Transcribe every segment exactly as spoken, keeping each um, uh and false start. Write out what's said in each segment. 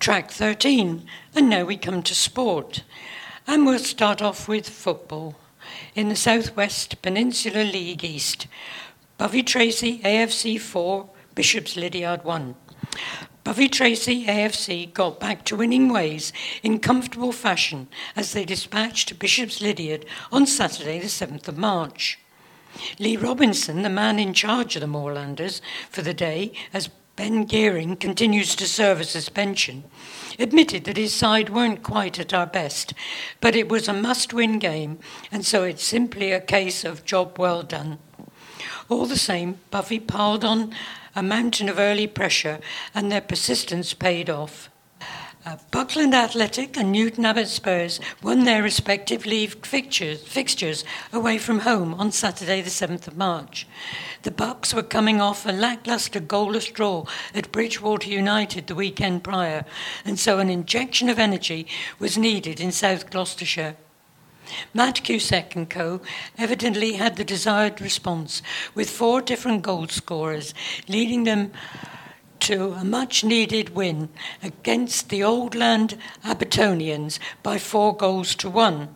track thirteen, and now we come to sport. And we'll start off with football. In the South West Peninsula League East, Bovey Tracy A F C four, Bishops Lydiard one. Bovey Tracy A F C got back to winning ways in comfortable fashion as they dispatched Bishops Lydiard on Saturday the seventh of March. Lee Robinson, the man in charge of the Moorlanders for the day, as Ben Gearing continues to serve a suspension, admitted that his side weren't quite at our best, but it was a must-win game, and so it's simply a case of job well done. All the same, Bovey piled on a mountain of early pressure, and their persistence paid off. Uh, Buckland Athletic and Newton Abbot Spurs won their respective league fixtures, fixtures away from home on Saturday the seventh of March. The Bucks were coming off a lacklustre goalless draw at Bridgewater United the weekend prior, and so an injection of energy was needed in South Gloucestershire. Matt Cusack and co evidently had the desired response, with four different goal scorers, leading them to a much-needed win against the Oldland Abertonians by four goals to one.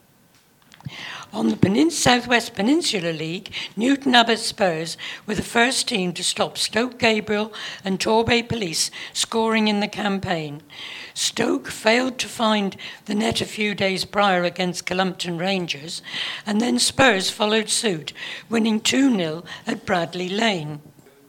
On the Penin- South West Peninsula League, Newton Abbot Spurs were the first team to stop Stoke Gabriel and Torbay Police scoring in the campaign. Stoke failed to find the net a few days prior against Columpton Rangers, and then Spurs followed suit, winning two nil at Bradley Lane.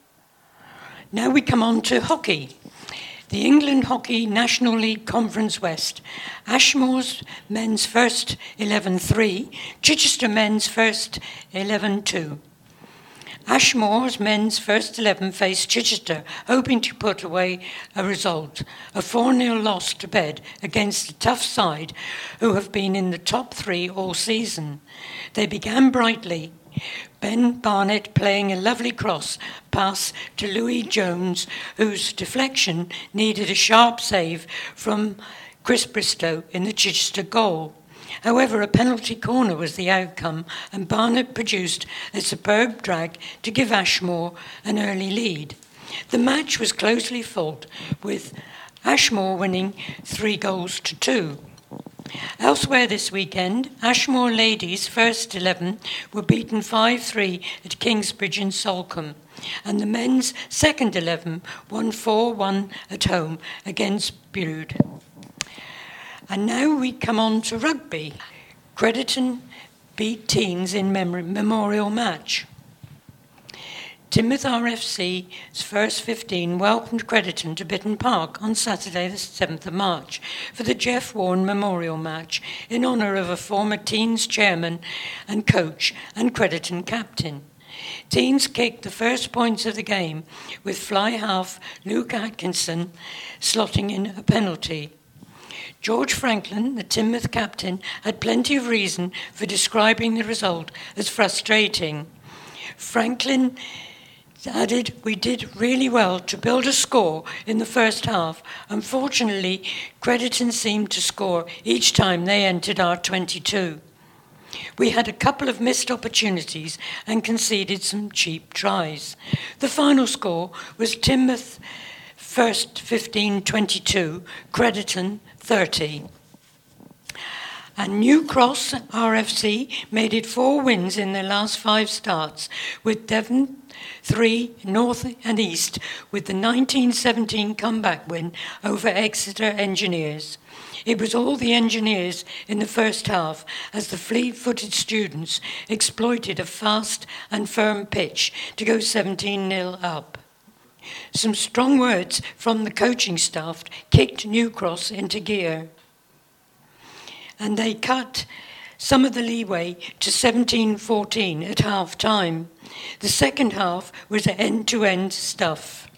Now we come on to hockey. The England Hockey National League Conference West. Ashmore's men's first eleven three, Chichester men's first eleven two. Ashmore's men's first eleven faced Chichester, hoping to put away a result, a four nil loss to bed against a tough side who have been in the top three all season. They began brightly, Ben Barnett playing a lovely cross pass to Louis Jones, whose deflection needed a sharp save from Chris Bristow in the Chichester goal. However, a penalty corner was the outcome, and Barnett produced a superb drag to give Ashmore an early lead. The match was closely fought, with Ashmore winning three goals to two. Elsewhere this weekend, Ashmore ladies' first eleven were beaten five three at Kingsbridge in Salcombe, and the men's second eleven won four one at home against Bude. And now we come on to rugby. Crediton beat Teens in mem- memorial match. Teignmouth R F C's first fifteen welcomed Crediton to Bitton Park on Saturday the seventh of March for the Jeff Warren Memorial Match in honour of a former Teens chairman and coach and Crediton captain. Teens kicked the first points of the game, with fly half Luke Atkinson slotting in a penalty. George Franklin, the Teignmouth captain, had plenty of reason for describing the result as frustrating. Franklin added, "We did really well to build a score in the first half. Unfortunately, Crediton seemed to score each time they entered our twenty-two. We had a couple of missed opportunities and conceded some cheap tries." The final score was Teignmouth first fifteen twenty-two, Crediton thirty. And New Cross R F C made it four wins in their last five starts, with Devon three, North and East, with the nineteen seventeen comeback win over Exeter Engineers. It was all the Engineers in the first half, as the fleet-footed students exploited a fast and firm pitch to go seventeen nil up. Some strong words from the coaching staff kicked New Cross into gear, and they cut some of the leeway to seventeen fourteen at half-time. The second half was end-to-end stuff.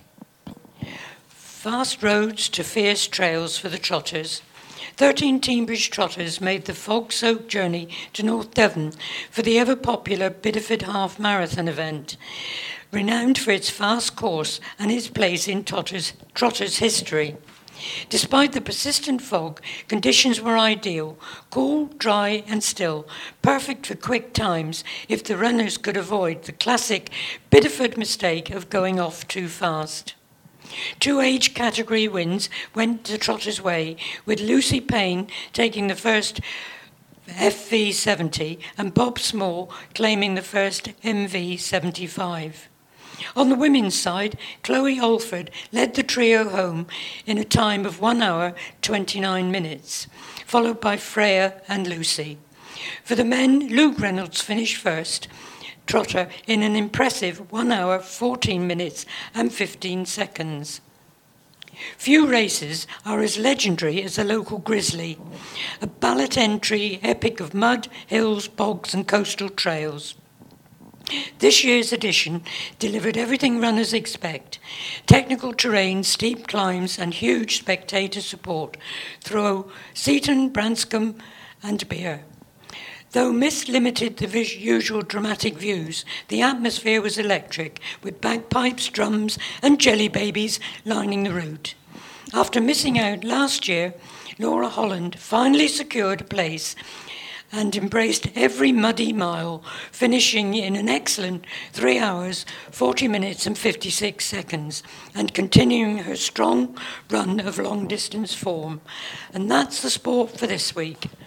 Fast roads to fierce trails for the trotters. Thirteen Teignbridge trotters made the fog-soaked journey to North Devon for the ever-popular Bideford Half Marathon event, renowned for its fast course and its place in trotters, trotters history. Despite the persistent fog, conditions were ideal, cool, dry and still, perfect for quick times if the runners could avoid the classic Bideford mistake of going off too fast. Two age category wins went the trotters' way, with Lucy Payne taking the first F V seventy and Bob Small claiming the first M V seventy-five. On the women's side, Chloe Alford led the trio home in a time of one hour, twenty-nine minutes, followed by Freya and Lucy. For the men, Luke Reynolds finished first, trotter, in an impressive one hour, fourteen minutes and fifteen seconds. Few races are as legendary as the local Grizzly, a ballot entry epic of mud, hills, bogs and coastal trails. This year's edition delivered everything runners expect: technical terrain, steep climbs and huge spectator support through Seaton, Branscombe and Beer. Though mist limited the vis- usual dramatic views, the atmosphere was electric, with bagpipes, drums and jelly babies lining the route. After missing out last year, Laura Holland finally secured a place and embraced every muddy mile, finishing in an excellent three hours, forty minutes and fifty-six seconds, and continuing her strong run of long-distance form. And that's the sport for this week.